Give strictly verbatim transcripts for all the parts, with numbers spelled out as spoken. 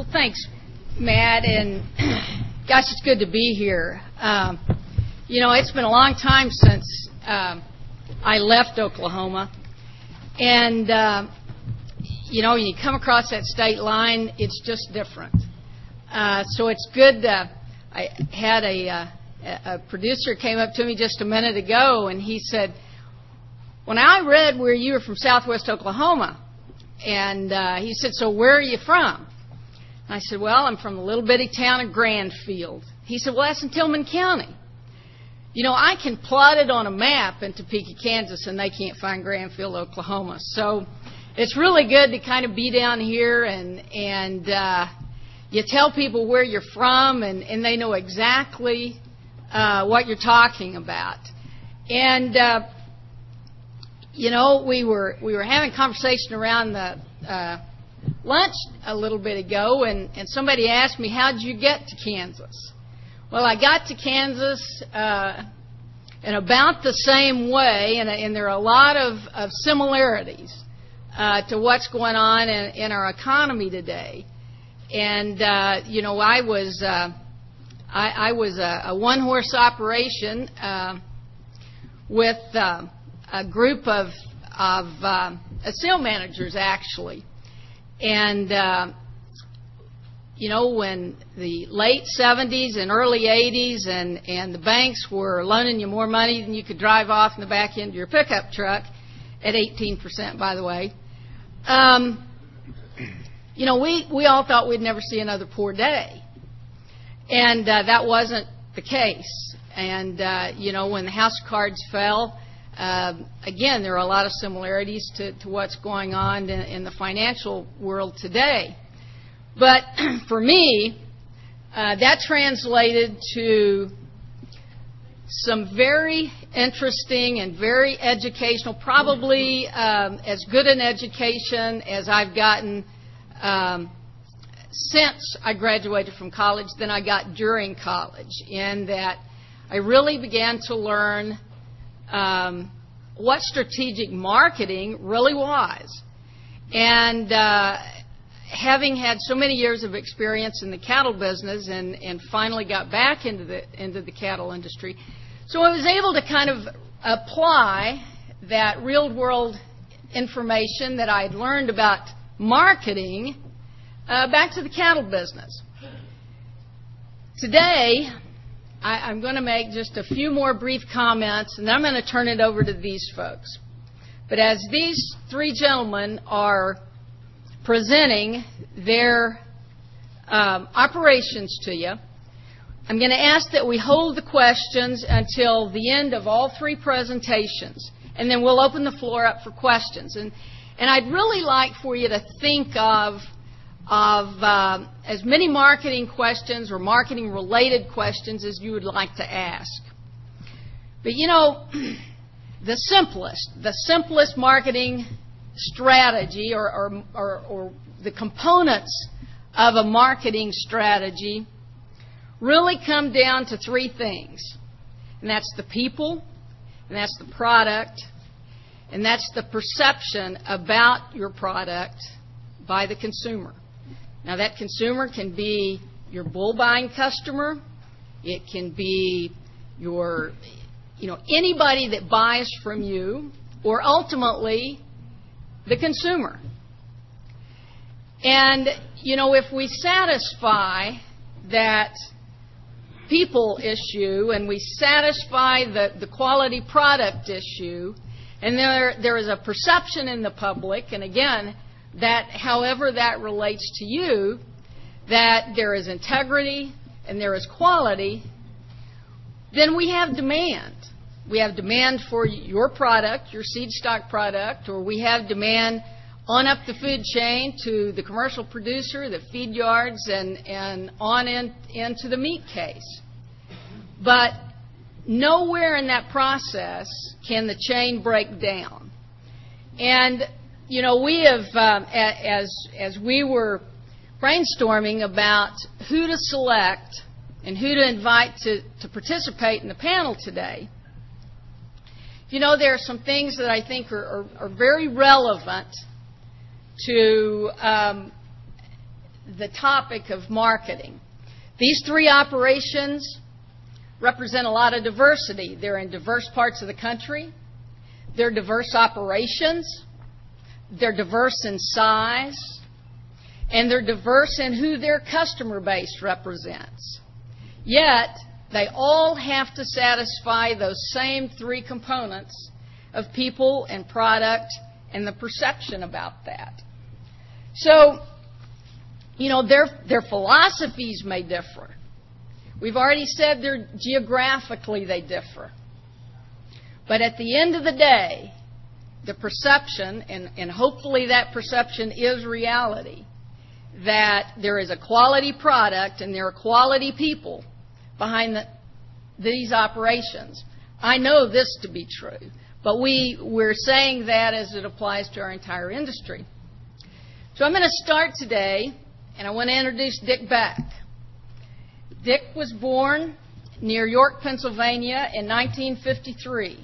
Thanks, Matt, and gosh, it's good to be here. Um, you know, it's been a long time since um, I left Oklahoma, and uh, you know, you come across that state line, it's just different. Uh, so it's good. Uh, I had a, uh, a producer came up to me just a minute ago, and he said, "When I read where you were from Southwest Oklahoma," and uh, he said, "So where are you from?" And I said, "Well, I'm from the little bitty town of Grandfield." He said, "Well, that's in Tillman County." You know, I can plot it on a map in Topeka, Kansas, and they can't find Grandfield, Oklahoma. So it's really good to kind of be down here, and and uh, you tell people where you're from, and, and they know exactly uh, what you're talking about. And uh, you know, we were we were having a conversation around the uh, lunch a little bit ago, and, and somebody asked me, "How did you get to Kansas?" Well, I got to Kansas uh, in about the same way, and, and there are a lot of, of similarities uh, to what's going on in, in our economy today. And uh, you know, I was uh, I, I was a, a one-horse operation uh, with uh, a group of of uh, sale managers, actually. And, uh, you know, when the late seventies and early eighties and, and the banks were loaning you more money than you could drive off in the back end of your pickup truck, at eighteen percent, by the way, um, you know, we, we all thought we'd never see another poor day. And uh, that wasn't the case. And, uh, you know, when the house cards fell, Uh, again, there are a lot of similarities to, to what's going on in, in the financial world today. But for me, uh, that translated to some very interesting and very educational, probably um, as good an education as I've gotten um, since I graduated from college than I got during college, in that I really began to learn Um, what strategic marketing really was. And uh, having had so many years of experience in the cattle business and, and finally got back into the into the cattle industry, so I was able to kind of apply that real-world information that I had learned about marketing uh, back to the cattle business. Today, I, I'm going to make just a few more brief comments, and then I'm going to turn it over to these folks. But as these three gentlemen are presenting their um, operations to you, I'm going to ask that we hold the questions until the end of all three presentations, and then we'll open the floor up for questions. And, and I'd really like for you to think of of uh, as many marketing questions or marketing-related questions as you would like to ask. But, you know, the simplest, the simplest marketing strategy or, or, or, or the components of a marketing strategy really come down to three things. And that's the people, and that's the product, and that's the perception about your product by the consumer. Now, that consumer can be your bull-buying customer. It can be your, you know, anybody that buys from you, or ultimately the consumer. And, you know, if we satisfy that people issue and we satisfy the, the quality product issue, and there there is a perception in the public, and again, that however that relates to you, that there is integrity and there is quality, then we have demand. We have demand for your product, your seed stock product, or we have demand on up the food chain to the commercial producer, the feed yards, and, and on in, into the meat case. But nowhere in that process can the chain break down. And you know, we have, um, as as we were brainstorming about who to select and who to invite to, to participate in the panel today, you know, there are some things that I think are, are, are very relevant to um, the topic of marketing. These three operations represent a lot of diversity. They're in diverse parts of the country. They're diverse operations. They're diverse in size. And they're diverse in who their customer base represents. Yet, they all have to satisfy those same three components of people and product and the perception about that. So, you know, their, their philosophies may differ. We've already said they're geographically they differ. But at the end of the day, the perception, and, and hopefully that perception is reality, that there is a quality product and there are quality people behind the, these operations. I know this to be true, but we, we're saying that as it applies to our entire industry. So I'm going to start today, and I want to introduce Dick Beck. Dick was born near York, Pennsylvania in nineteen fifty-three.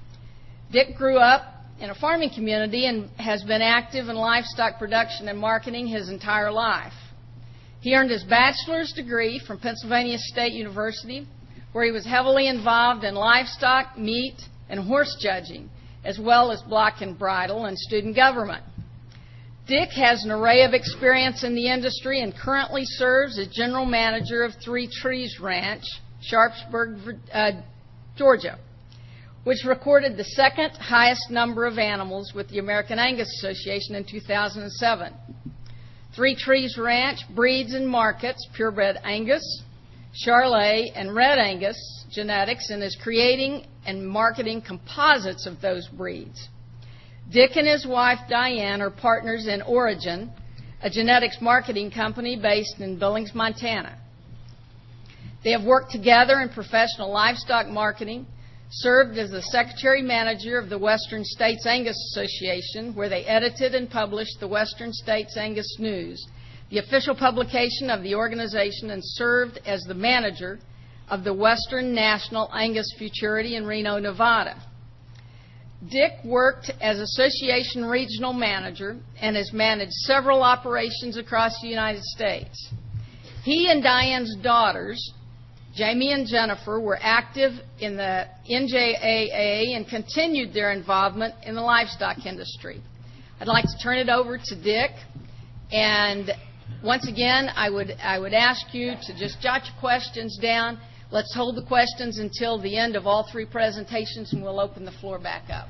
Dick grew up in a farming community and has been active in livestock production and marketing his entire life. He earned his bachelor's degree from Pennsylvania State University, where he was heavily involved in livestock, meat, and horse judging, as well as block and bridle and student government. Dick has an array of experience in the industry and currently serves as general manager of Three Trees Ranch, Sharpsburg, uh, Georgia, which recorded the second highest number of animals with the American Angus Association in two thousand seven. Three Trees Ranch breeds and markets purebred Angus, Charolais, and Red Angus genetics and is creating and marketing composites of those breeds. Dick and his wife Diane are partners in Origin, a genetics marketing company based in Billings, Montana. They have worked together in professional livestock marketing, served as the secretary manager of the Western States Angus Association, where they edited and published the Western States Angus News, the official publication of the organization, and served as the manager of the Western National Angus Futurity in Reno, Nevada. Dick worked as association regional manager and has managed several operations across the United States. He and Diane's daughters, Jamie and Jennifer, were active in the N J A A and continued their involvement in the livestock industry. I'd like to turn it over to Dick, and once again, I would, I would ask you to just jot your questions down. Let's hold the questions until the end of all three presentations, and we'll open the floor back up.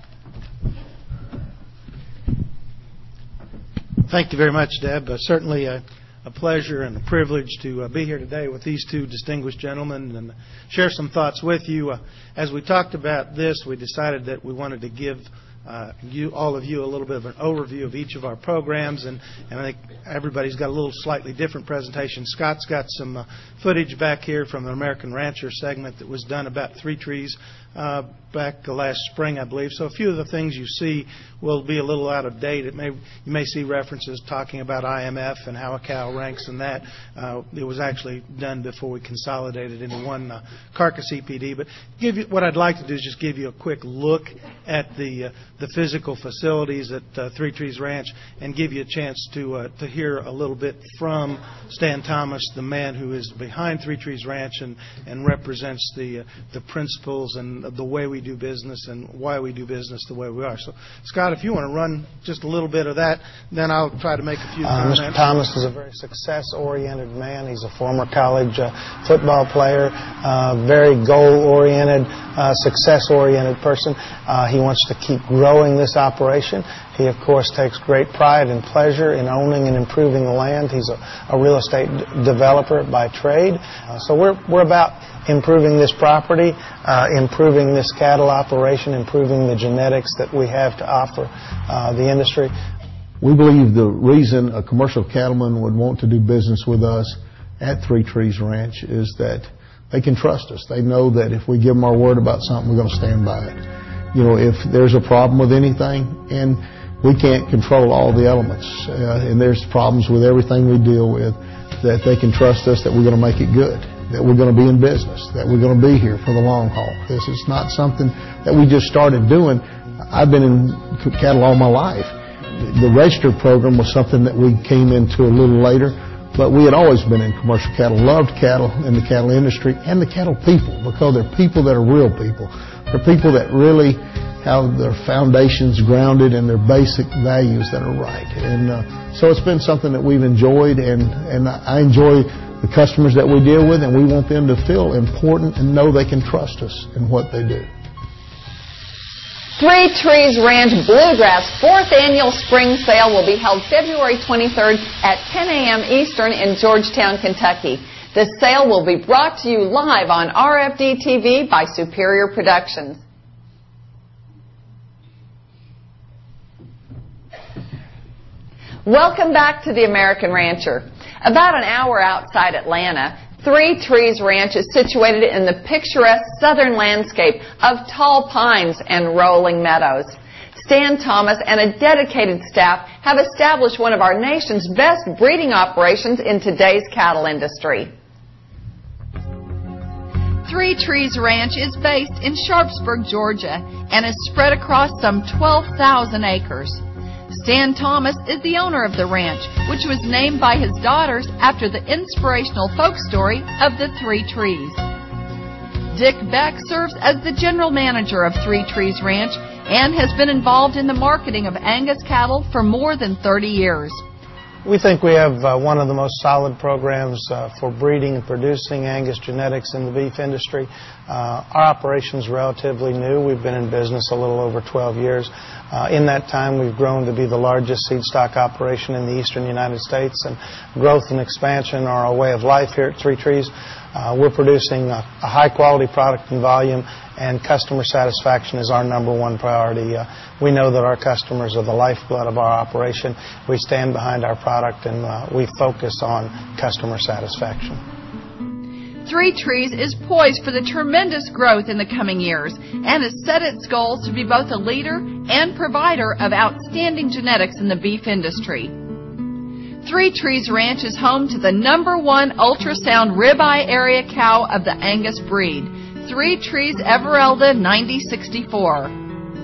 Thank you very much, Deb. Uh, certainly a, a pleasure and a privilege to uh, be here today with these two distinguished gentlemen and share some thoughts with you. Uh, as we talked about this, we decided that we wanted to give Uh, you, all of you, a little bit of an overview of each of our programs, and, and I think everybody's got a little slightly different presentation. Scott's got some uh, footage back here from an American Rancher segment that was done about Three Trees uh, back last spring, I believe. So a few of the things you see will be a little out of date. It may you may see references talking about I M F and how a cow ranks in that. Uh, it was actually done before we consolidated into one uh, carcass E P D. But give you, what I'd like to do is just give you a quick look at the uh, the physical facilities at uh, Three Trees Ranch and give you a chance to uh, to hear a little bit from Stan Thomas, the man who is behind Three Trees Ranch and, and represents the uh, the principles and the way we do business and why we do business the way we are. So, Scott, if you want to run just a little bit of that, then I'll try to make a few uh, comments. Mister Thomas is a very success-oriented man. He's a former college uh, football player, uh, very goal-oriented, uh, success-oriented person. Uh, he wants to keep growing this operation. He, of course, takes great pride and pleasure in owning and improving the land. He's a, a real estate d- developer by trade. Uh, so we're we're about improving this property, uh, improving this cattle operation, improving the genetics that we have to offer uh, the industry. We believe the reason a commercial cattleman would want to do business with us at Three Trees Ranch is that they can trust us. They know that if we give them our word about something, we're going to stand by it. You know, if there's a problem with anything, and we can't control all the elements, uh, and there's problems with everything we deal with, that they can trust us that we're going to make it good, that we're going to be in business, that we're going to be here for the long haul. This is not something that we just started doing. I've been in cattle all my life. The register program was something that we came into a little later. But we had always been in commercial cattle, loved cattle in the cattle industry and the cattle people, because they're people that are real people. They're people that really have their foundations grounded in their basic values that are right. And uh, so it's been something that we've enjoyed, and, and I enjoy the customers that we deal with, and we want them to feel important and know they can trust us in what they do. Three Trees Ranch Bluegrass fourth Annual Spring Sale will be held February twenty-third at ten a.m. Eastern in Georgetown, Kentucky. The sale will be brought to you live on R F D T V by Superior Productions. Welcome back to the American Rancher. About an hour outside Atlanta, Three Trees Ranch is situated in the picturesque southern landscape of tall pines and rolling meadows. Stan Thomas and a dedicated staff have established one of our nation's best breeding operations in today's cattle industry. Three Trees Ranch is based in Sharpsburg, Georgia, and is spread across some twelve thousand acres. Stan Thomas is the owner of the ranch, which was named by his daughters after the inspirational folk story of the Three Trees. Dick Beck serves as the general manager of Three Trees Ranch and has been involved in the marketing of Angus cattle for more than thirty years. We think we have uh, one of the most solid programs uh, for breeding and producing Angus genetics in the beef industry. Uh, our operation is relatively new. We've been in business a little over twelve years. Uh, in that time, we've grown to be the largest seed stock operation in the eastern United States, and growth and expansion are a way of life here at Three Trees. Uh, we're producing a, a high-quality product in volume, and customer satisfaction is our number one priority. Uh, we know that our customers are the lifeblood of our operation. We stand behind our product, and uh, we focus on customer satisfaction. Three Trees is poised for the tremendous growth in the coming years and has set its goals to be both a leader and provider of outstanding genetics in the beef industry. Three Trees Ranch is home to the number one ultrasound ribeye area cow of the Angus breed, Three Trees Everelda ninety sixty-four.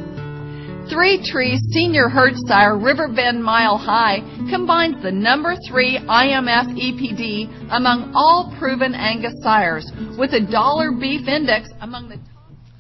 Three Trees Senior Herd Sire Riverbend Mile High combines the number three I M F E P D among all proven Angus sires with a dollar beef index among the top.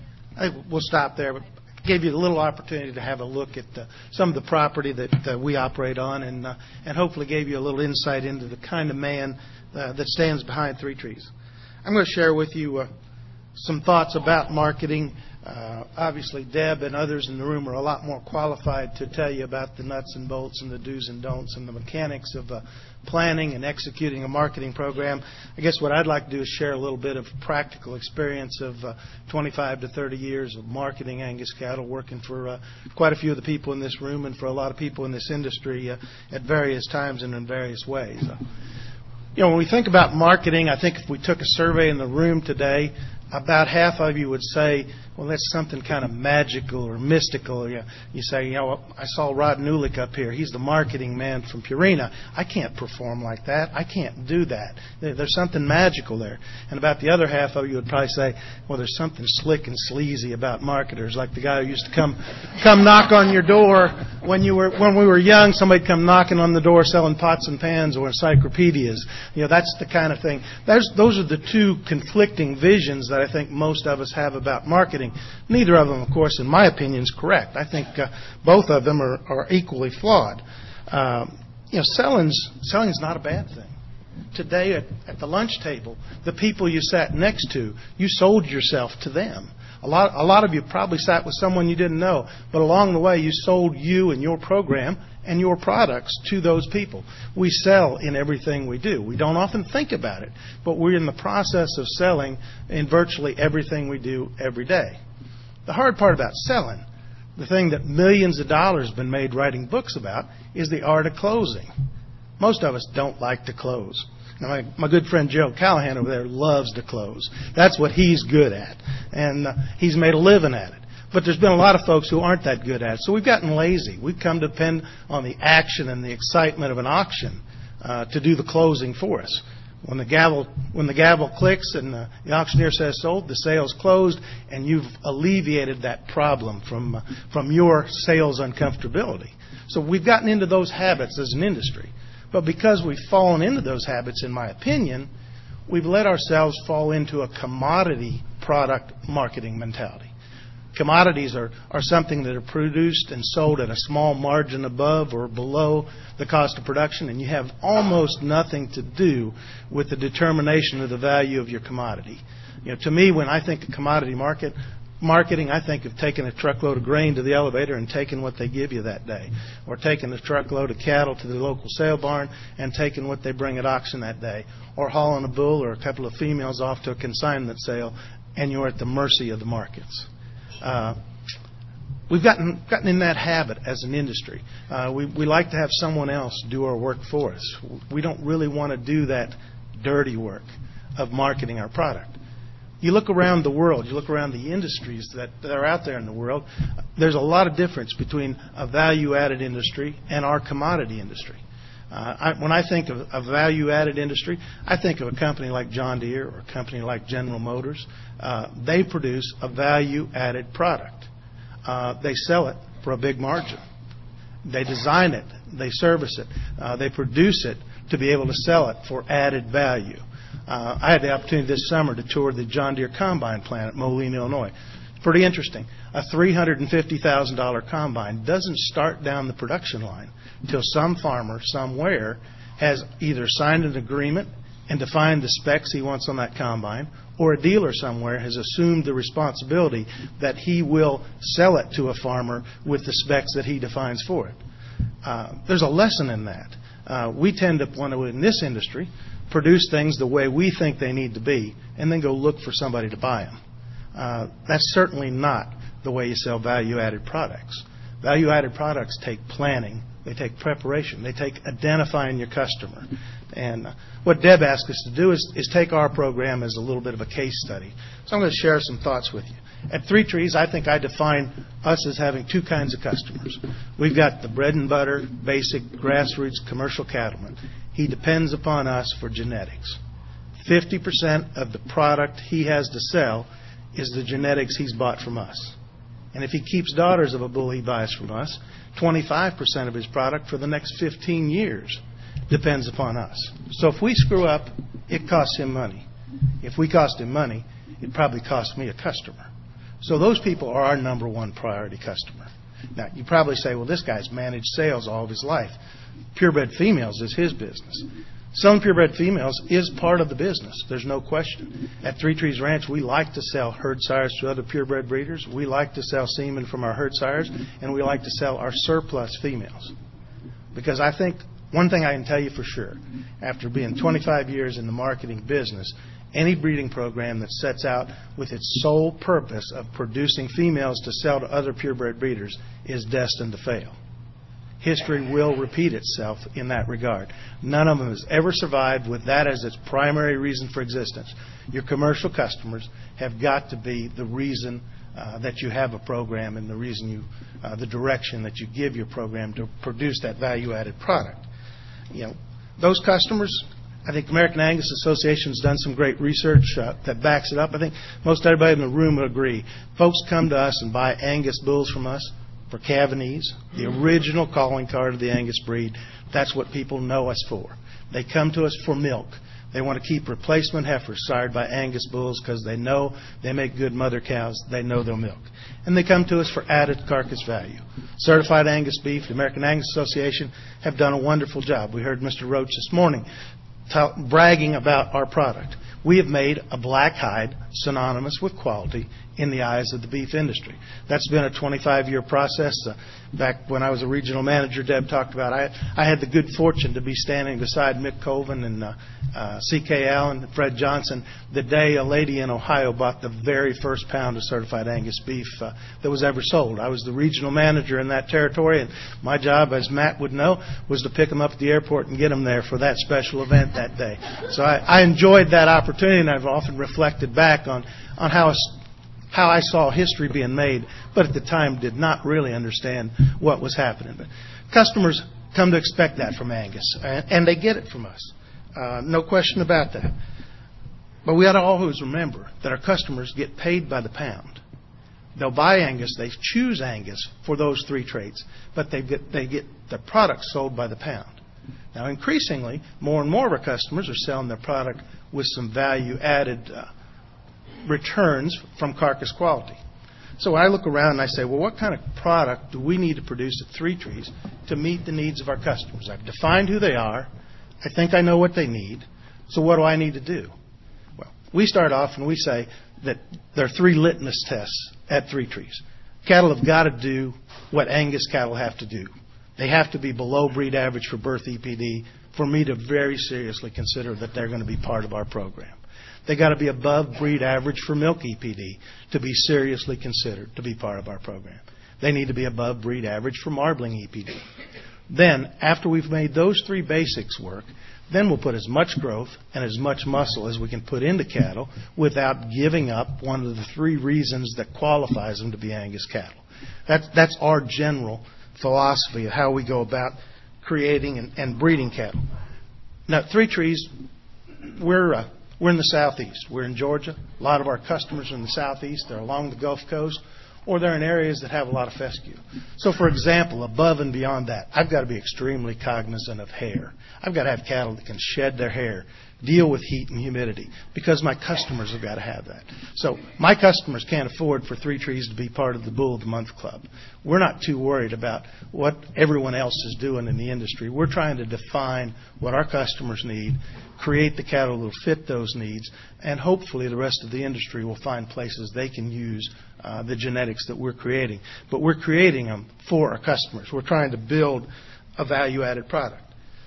I think we'll stop there, but gave you a little opportunity to have a look at uh, some of the property that uh, we operate on, and uh, and hopefully gave you a little insight into the kind of man uh, that stands behind Three Trees. I'm going to share with you uh, some thoughts about marketing. Uh, obviously, Deb and others in the room are a lot more qualified to tell you about the nuts and bolts and the do's and don'ts and the mechanics of uh, planning and executing a marketing program. I guess what I'd like to do is share a little bit of practical experience of uh, twenty-five to thirty years of marketing Angus cattle, working for uh, quite a few of the people in this room and for a lot of people in this industry uh, at various times and in various ways. Uh, you know, when we think about marketing, I think if we took a survey in the room today, about half of you would say, well, that's something kind of magical or mystical. You, you say, you know, I saw Rod Nulick up here. He's the marketing man from Purina. I can't perform like that. I can't do that. There's something magical there. And about the other half of you would probably say, well, there's something slick and sleazy about marketers, like the guy who used to come come knock on your door when you were when we were young. Somebody'd come knocking on the door selling pots and pans or encyclopedias. You know, that's the kind of thing. There's, those are the two conflicting visions that I think most of us have about marketing. Neither of them, of course, in my opinion, is correct. I think uh, both of them are, are equally flawed. Um, you know, selling's, selling's not a bad thing. Today at, at the lunch table, the people you sat next to, you sold yourself to them. A lot, a lot of you probably sat with someone you didn't know, but along the way you sold you and your program and your products to those people. We sell in everything we do. We don't often think about it, but we're in the process of selling in virtually everything we do every day. The hard part about selling, the thing that millions of dollars have been made writing books about, is the art of closing. Most of us don't like to close. Now, my, my good friend Joe Callahan over there loves to close. That's what he's good at, and uh, he's made a living at it. But there's been a lot of folks who aren't that good at it. So we've gotten lazy. We've come to depend on the action and the excitement of an auction uh, to do the closing for us. When the gavel when the gavel clicks and the, the auctioneer says sold, the sale's closed, and you've alleviated that problem from uh, from your sales uncomfortability. So we've gotten into those habits as an industry. But because we've fallen into those habits, in my opinion, we've let ourselves fall into a commodity product marketing mentality. Commodities are, are something that are produced and sold at a small margin above or below the cost of production, and you have almost nothing to do with the determination of the value of your commodity. You know, to me, when I think of commodity market marketing, I think of taking a truckload of grain to the elevator and taking what they give you that day, or taking a truckload of cattle to the local sale barn and taking what they bring at auction that day, or hauling a bull or a couple of females off to a consignment sale, and you're at the mercy of the markets. Uh, we've gotten gotten in that habit as an industry. Uh, we, we like to have someone else do our work for us. We don't really want to do that dirty work of marketing our product. You look around the world, you look around the industries that, that are out there in the world, there's a lot of difference between a value-added industry and our commodity industry. Uh, I, when I think of a value-added industry, I think of a company like John Deere or a company like General Motors. Uh, they produce a value-added product. Uh, they sell it for a big margin. They design it. They service it. Uh, they produce it to be able to sell it for added value. Uh, I had the opportunity this summer to tour the John Deere Combine plant at Moline, Illinois. Pretty interesting. A three hundred fifty thousand dollars combine doesn't start down the production line until some farmer somewhere has either signed an agreement and defined the specs he wants on that combine, or a dealer somewhere has assumed the responsibility that he will sell it to a farmer with the specs that he defines for it. Uh, there's a lesson in that. Uh, we tend to want to, in this industry, produce things the way we think they need to be and then go look for somebody to buy them. Uh, that's certainly not the way you sell value-added products. Value-added products take planning. They take preparation. They take identifying your customer. And uh, what Deb asked us to do is, is take our program as a little bit of a case study. So I'm going to share some thoughts with you. At Three Trees, I think I define us as having two kinds of customers. We've got the bread and butter, basic, grassroots, commercial cattleman. He depends upon us for genetics. fifty percent of the product he has to sell is the genetics he's bought from us. And if he keeps daughters of a bull he buys from us, twenty-five percent of his product for the next fifteen years depends upon us. So if we screw up, it costs him money. If we cost him money, it probably costs me a customer. So those people are our number one priority customer. Now, you probably say, well, this guy's managed sales all of his life. Purebred females is his business. Selling purebred females is part of the business. There's no question. At Three Trees Ranch, we like to sell herd sires to other purebred breeders. We like to sell semen from our herd sires, and we like to sell our surplus females. Because I think one thing I can tell you for sure, after being twenty-five years in the marketing business, any breeding program that sets out with its sole purpose of producing females to sell to other purebred breeders is destined to fail. History will repeat itself in that regard. None of them has ever survived with that as its primary reason for existence. Your commercial customers have got to be the reason uh, that you have a program and the reason you, uh, the direction that you give your program to produce that value-added product. You know, those customers, I think the American Angus Association has done some great research uh, that backs it up. I think most everybody in the room would agree. Folks come to us and buy Angus bulls from us for Cavanese, the original calling card of the Angus breed. That's what people know us for. They come to us for milk. They want to keep replacement heifers sired by Angus bulls because they know they make good mother cows. They know they'll milk. And they come to us for added carcass value. Certified Angus beef, the American Angus Association have done a wonderful job. We heard Mister Roach this morning t- bragging about our product. We have made a black hide synonymous with quality in the eyes of the beef industry. That's been a twenty-five-year process. Uh, back when I was a regional manager, Deb talked about, I, I had the good fortune to be standing beside Mick Colvin and uh, uh, C K Allen and Fred Johnson the day a lady in Ohio bought the very first pound of certified Angus beef uh, that was ever sold. I was the regional manager in that territory, and my job, as Matt would know, was to pick them up at the airport and get them there for that special event that day. So I, I enjoyed that opportunity, and I've often reflected back on, on how how I saw history being made, but at the time did not really understand what was happening. But customers come to expect that from Angus, and they get it from us. Uh, no question about that. But we ought to always remember that our customers get paid by the pound. They'll buy Angus, they choose Angus for those three traits, but they get they get the product sold by the pound. Now, increasingly, more and more of our customers are selling their product with some value-added uh, returns from carcass quality. So I look around and I say, well, what kind of product do we need to produce at Three Trees to meet the needs of our customers? I've defined who they are. I think I know what they need. So what do I need to do? Well, we start off and we say that there are three litmus tests at Three Trees. Cattle have got to do what Angus cattle have to do. They have to be below breed average for birth E P D for me to very seriously consider that they're going to be part of our program. They got to be above breed average for milk E P D to be seriously considered to be part of our program. They need to be above breed average for marbling E P D. Then, after we've made those three basics work, then we'll put as much growth and as much muscle as we can put into cattle without giving up one of the three reasons that qualifies them to be Angus cattle. That's, that's our general philosophy of how we go about creating and, and breeding cattle. Now, Three Trees, we're uh, we're in the southeast. We're in Georgia. A lot of our customers are in the southeast. They're along the Gulf Coast, or they're in areas that have a lot of fescue. So, for example, above and beyond that, I've got to be extremely cognizant of hair. I've got to have cattle that can shed their hair, deal with heat and humidity, because my customers have got to have that. So my customers can't afford for Three Trees to be part of the Bull of the Month Club. We're not too worried about what everyone else is doing in the industry. We're trying to define what our customers need, create the cattle that will fit those needs, and hopefully the rest of the industry will find places they can use uh, the genetics that we're creating. But we're creating them for our customers. We're trying to build a value-added product.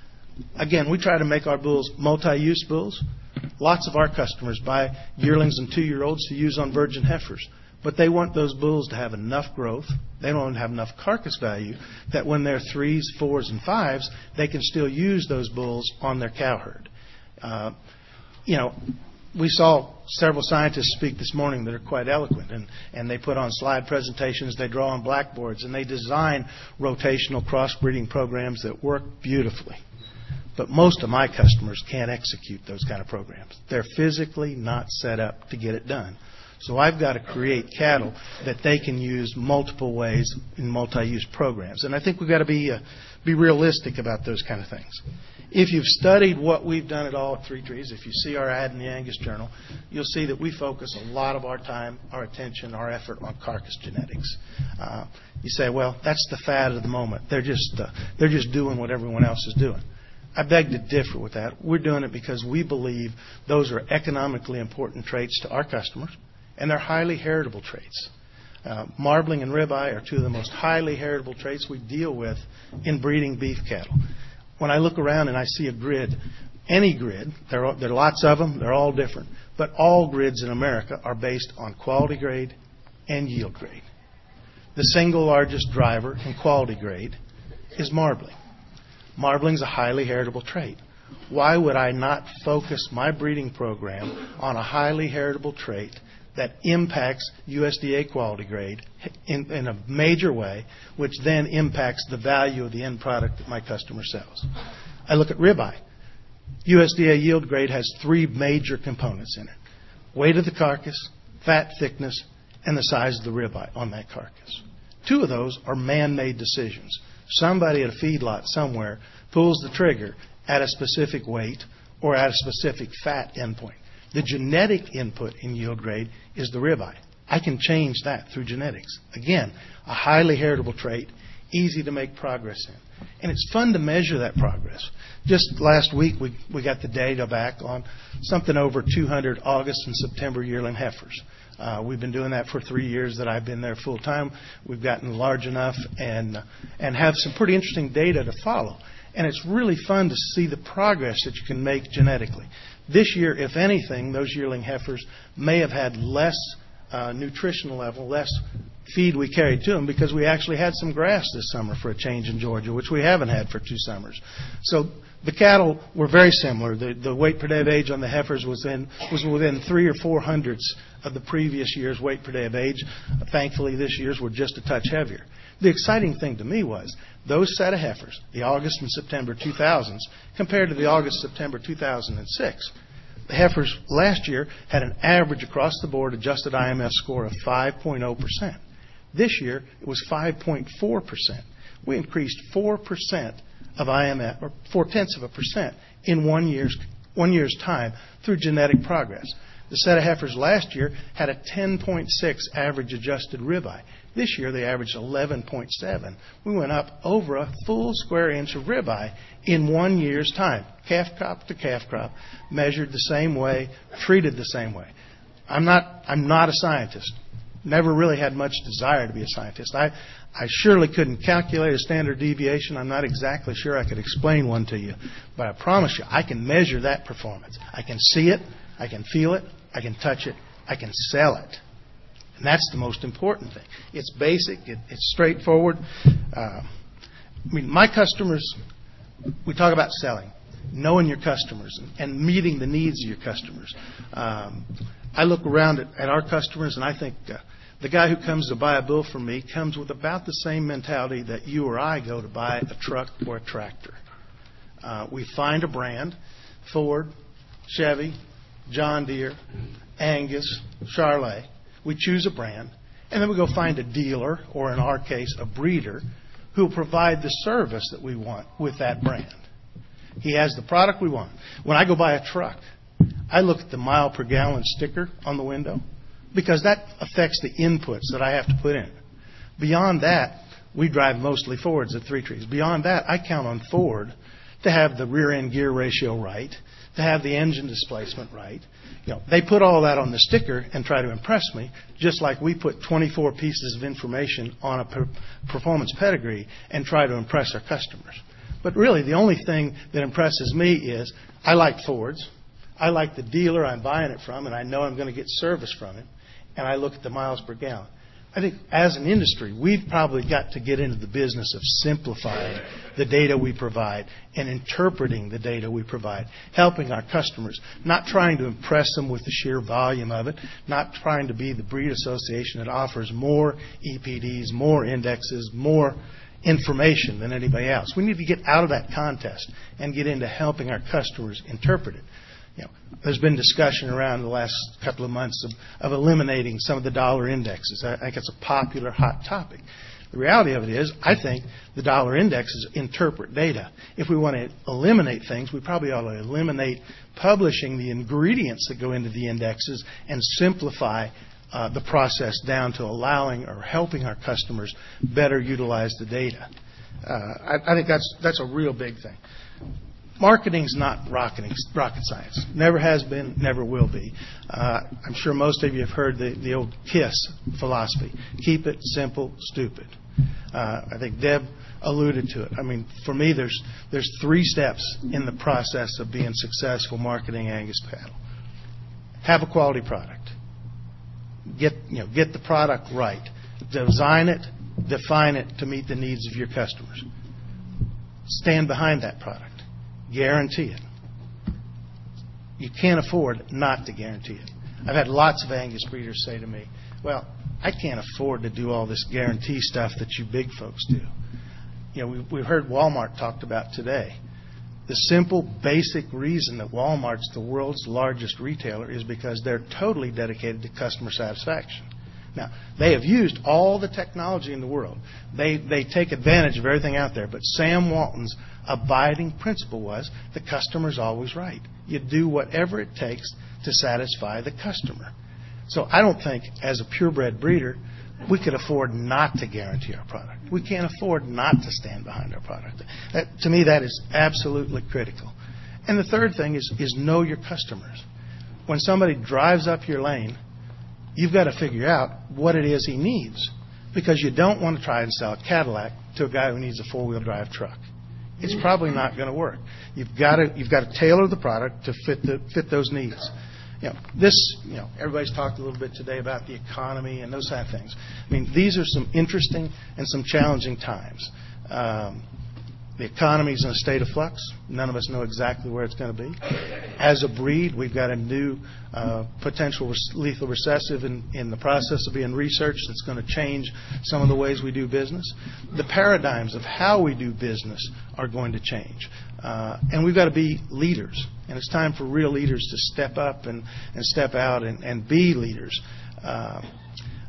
Again, we try to make our bulls multi-use bulls. Lots of our customers buy yearlings and two-year-olds to use on virgin heifers. But they want those bulls to have enough growth, they don't have enough carcass value, that when they're threes, fours, and fives, they can still use those bulls on their cow herd. Uh, you know, we saw several scientists speak this morning that are quite eloquent, and, and they put on slide presentations, they draw on blackboards, and they design rotational crossbreeding programs that work beautifully. But most of my customers can't execute those kind of programs. They're physically not set up to get it done. So I've got to create cattle that they can use multiple ways in multi-use programs. And I think we've got to be uh, be realistic about those kind of things. If you've studied what we've done at all at Three Trees, if you see our ad in the Angus Journal, you'll see that we focus a lot of our time, our attention, our effort on carcass genetics. Uh, you say, well, that's the fad of the moment. They're just uh, they're just doing what everyone else is doing. I beg to differ with that. We're doing it because we believe those are economically important traits to our customers, and they're highly heritable traits. Uh, marbling and ribeye are two of the most highly heritable traits we deal with in breeding beef cattle. When I look around and I see a grid, any grid, there are, there are lots of them, they're all different, but all grids in America are based on quality grade and yield grade. The single largest driver in quality grade is marbling. Marbling is a highly heritable trait. Why would I not focus my breeding program on a highly heritable trait that impacts U S D A quality grade in, in a major way, which then impacts the value of the end product that my customer sells? I look at ribeye. U S D A yield grade has three major components in it: weight of the carcass, fat thickness, and the size of the ribeye on that carcass. Two of those are man-made decisions. Somebody at a feedlot somewhere pulls the trigger at a specific weight or at a specific fat endpoint. The genetic input in yield grade is the ribeye. I can change that through genetics. Again, a highly heritable trait, easy to make progress in. And it's fun to measure that progress. Just last week, we, we got the data back on something over two hundred August and September yearling heifers. Uh, we've been doing that for three years that I've been there full time. We've gotten large enough and uh, and have some pretty interesting data to follow. And it's really fun to see the progress that you can make genetically. This year, if anything, those yearling heifers may have had less uh, nutritional level, less feed we carried to them, because we actually had some grass this summer for a change in Georgia, which we haven't had for two summers. So the cattle were very similar. The, the weight per day of age on the heifers was in was within three or four hundredths of the previous year's weight per day of age. Thankfully, this year's were just a touch heavier. The exciting thing to me was those set of heifers, the August and September two thousands, compared to the August-September two thousand six. The heifers last year had an average across the board adjusted I M F score of five point zero percent. This year, it was five point four percent. We increased four percent of I M F, or four-tenths of a percent, in one year's, one year's time through genetic progress. The set of heifers last year had a ten point six average adjusted ribeye. This year they averaged eleven point seven. We went up over a full square inch of ribeye in one year's time. Calf crop to calf crop, measured the same way, treated the same way. I'm not, I'm not a scientist. Never really had much desire to be a scientist. I, I surely couldn't calculate a standard deviation. I'm not exactly sure I could explain one to you. But I promise you, I can measure that performance. I can see it, I can feel it, I can touch it, I can sell it. And that's the most important thing. It's basic, it, it's straightforward. Uh, I mean, my customers, we talk about selling, knowing your customers and, and meeting the needs of your customers. Um, I look around at, at our customers and I think uh, the guy who comes to buy a bull from me comes with about the same mentality that you or I go to buy a truck or a tractor. Uh, we find a brand, Ford, Chevy, John Deere, Angus, Charolais. We choose a brand, and then we go find a dealer, or in our case, a breeder, who will provide the service that we want with that brand. He has the product we want. When I go buy a truck, I look at the mile per gallon sticker on the window because that affects the inputs that I have to put in. Beyond that, we drive mostly Fords at Three Trees. Beyond that, I count on Ford to have the rear-end gear ratio right, to have the engine displacement right. You know, they put all that on the sticker and try to impress me, just like we put twenty-four pieces of information on a per- performance pedigree and try to impress our customers. But really, the only thing that impresses me is I like Fords. I like the dealer I'm buying it from, and I know I'm going to get service from him, and I look at the miles per gallon. I think as an industry, we've probably got to get into the business of simplifying the data we provide and interpreting the data we provide, helping our customers, not trying to impress them with the sheer volume of it, not trying to be the breed association that offers more E P Ds, more indexes, more information than anybody else. We need to get out of that contest and get into helping our customers interpret it. You know, there's been discussion around the last couple of months of, of eliminating some of the dollar indexes. I, I think it's a popular, hot topic. The reality of it is, I think the dollar indexes interpret data. If we want to eliminate things, we probably ought to eliminate publishing the ingredients that go into the indexes and simplify uh, the process down to allowing or helping our customers better utilize the data. Uh, I, I think that's that's a real big thing. Marketing's not rocket, rocket science. Never has been, never will be. Uh, I'm sure most of you have heard the, the old KISS philosophy. Keep it simple, stupid. Uh, I think Deb alluded to it. I mean, for me, there's there's three steps in the process of being successful marketing Angus cattle. Have a quality product. Get you know get the product right. Design it, define it to meet the needs of your customers. Stand behind that product. Guarantee it. You can't afford not to guarantee it. I've had lots of Angus breeders say to me, well, I can't afford to do all this guarantee stuff that you big folks do. You know, we, we've heard Walmart talked about today. The simple, basic reason that Walmart's the world's largest retailer is because they're totally dedicated to customer satisfaction. Now, they have used all the technology in the world. They they take advantage of everything out there. But Sam Walton's abiding principle was the customer's always right. You do whatever it takes to satisfy the customer. So I don't think, as a purebred breeder, we could afford not to guarantee our product. We can't afford not to stand behind our product. That, to me, that is absolutely critical. And the third thing is, is know your customers. When somebody drives up your lane, you've got to figure out what it is he needs, because you don't want to try and sell a Cadillac to a guy who needs a four-wheel drive truck. It's probably not going to work. You've got to you've got to tailor the product to fit the fit those needs. You know, this, you know, everybody's talked a little bit today about the economy and those kind of things. I mean, these are some interesting and some challenging times. Um, The economy is in a state of flux. None of us know exactly where it's going to be. As a breed, we've got a new uh, potential res- lethal recessive in, in the process of being researched that's going to change some of the ways we do business. The paradigms of how we do business are going to change. Uh, and we've got to be leaders. And it's time for real leaders to step up and, and step out and, and be leaders. Uh,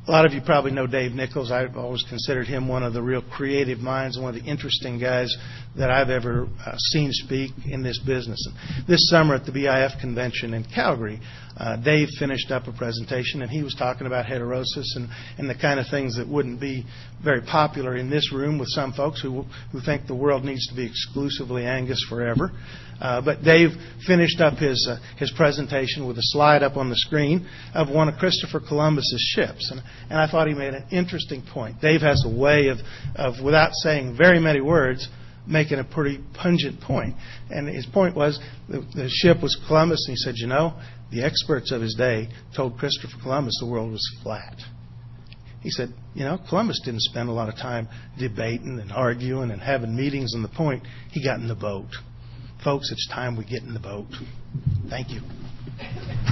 A lot of you probably know Dave Nichols. I've always considered him one of the real creative minds and one of the interesting guys that I've ever uh, seen speak in this business. And this summer at the B I F convention in Calgary, uh, Dave finished up a presentation, and he was talking about heterosis and, and the kind of things that wouldn't be very popular in this room with some folks who, who think the world needs to be exclusively Angus forever. Uh, but Dave finished up his uh, his presentation with a slide up on the screen of one of Christopher Columbus's ships, and and I thought he made an interesting point. Dave has a way of of without saying very many words, making a pretty pungent point. And his point was the, the ship was Columbus, and he said, you know, the experts of his day told Christopher Columbus the world was flat. He said, you know, Columbus didn't spend a lot of time debating and arguing and having meetings on the point. He got in the boat. Folks, it's time we get in the boat. Thank you.